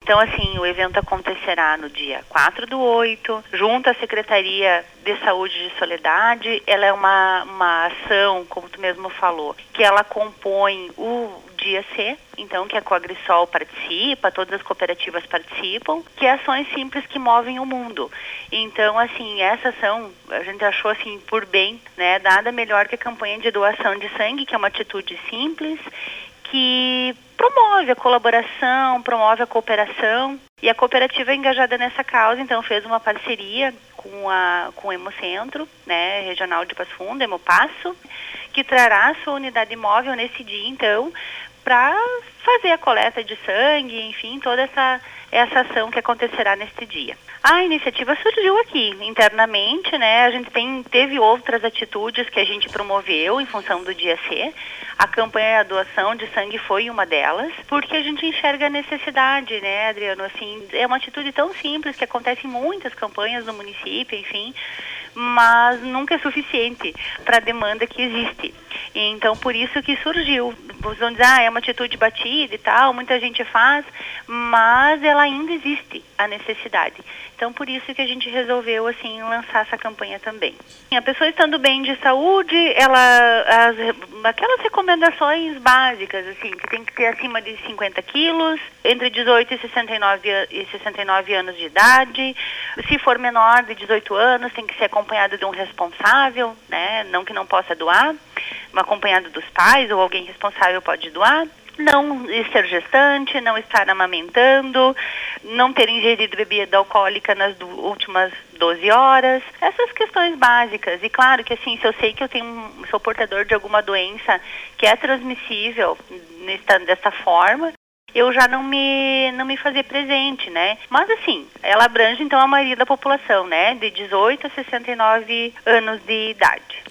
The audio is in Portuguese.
Então, assim, o evento acontecerá no dia 4/8, junto à Secretaria de Saúde de Soledade. Ela é uma ação, como tu mesmo falou, que ela compõe o Dia C, então, que a Coagrisol participa, todas as cooperativas participam, que é ações simples que movem o mundo. Então, assim, essa ação, a gente achou, assim, por bem, né, nada melhor que a campanha de doação de sangue, que é uma atitude simples, que promove a colaboração, promove a cooperação, e a cooperativa é engajada nessa causa, então fez uma parceria com o Hemocentro, né, regional de Passo Fundo, Hemopasso, que trará a sua unidade móvel nesse dia, então, para fazer a coleta de sangue, enfim, toda essa ação que acontecerá neste dia. A iniciativa surgiu aqui, internamente, né, a gente teve outras atitudes que a gente promoveu em função do Dia C. A campanha da doação de sangue foi uma delas, porque a gente enxerga a necessidade, né, Adriano, assim, é uma atitude tão simples que acontece em muitas campanhas no município, enfim, mas nunca é suficiente para a demanda que existe. Então, por isso que surgiu. Vocês vão dizer, é uma atitude batida e tal, muita gente faz, mas ela ainda existe, a necessidade. Então, por isso que a gente resolveu, assim, lançar essa campanha também. A pessoa estando bem de saúde, aquelas recomendações básicas, assim, que tem que ter acima de 50 quilos, entre 18 e 69 anos de idade. Se for menor de 18 anos, tem que ser acompanhado de um responsável, né, não que não possa doar, acompanhado dos pais ou alguém responsável pode doar. Não ser gestante, não estar amamentando, não ter ingerido bebida alcoólica nas últimas 12 horas. Essas questões básicas. E claro que, assim, se eu sei que eu sou portador de alguma doença que é transmissível dessa forma, eu já não me fazer presente, né? Mas, assim, ela abrange, então, a maioria da população, né? De 18 a 69 anos de idade.